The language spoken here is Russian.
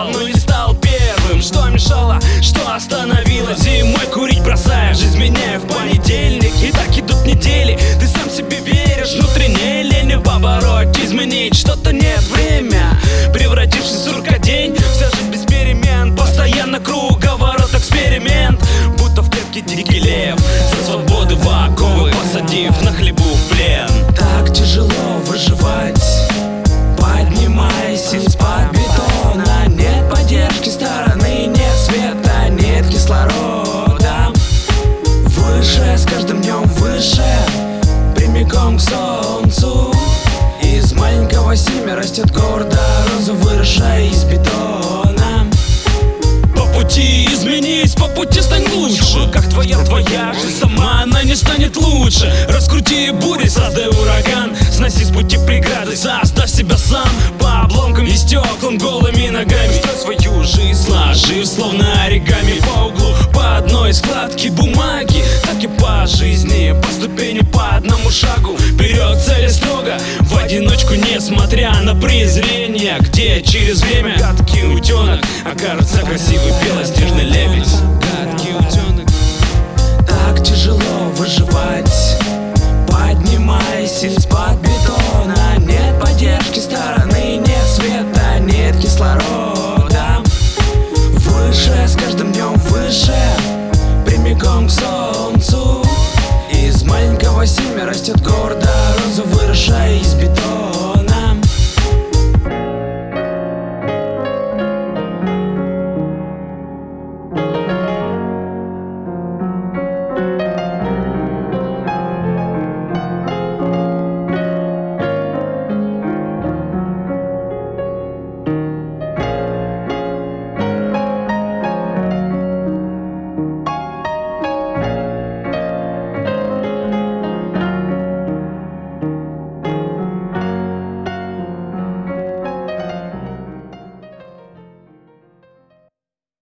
стал, но не стал первым. Что мешало, что остановило? Зимой курить бросаешь, жизнь меняю в понедельник. И так идут недели, ты сам себе веришь. Внутренняя лень в обороте, изменить что-то нет время. Превратившись в суркодень, вся жизнь без перемен. Постоянно круговорот, эксперимент. Будто в клетке дикий лев, за свободы в оковы посадив на хлебу в плен. Так тяжело выживать, поднимаясь из-под бетона. Нет поддержки стороны, нет света, нет кислорода. Выше, с каждым днем выше, прямиком к солнцу. Из маленького семя растет гордо роза, выросшая из бетона. По пути изменись, по пути стань лучше. Как твоя жизнь, сама она не станет лучше. Раскрути бури, создай ураган. Сноси с пути преграды, заставь себя сам. По обломкам и стеклам голыми ногами строй свою жизнь, сложив словно оригами по углу. По одной складке бумаги, так и по жизни, по ступени, по одному шагу. Вперед цели строго, в одиночку, несмотря на презрение. Где через время гадкий утенок окажется красивый белоснежный лебедь. Гадкий утенок. Так тяжело выживать, поднимаясь из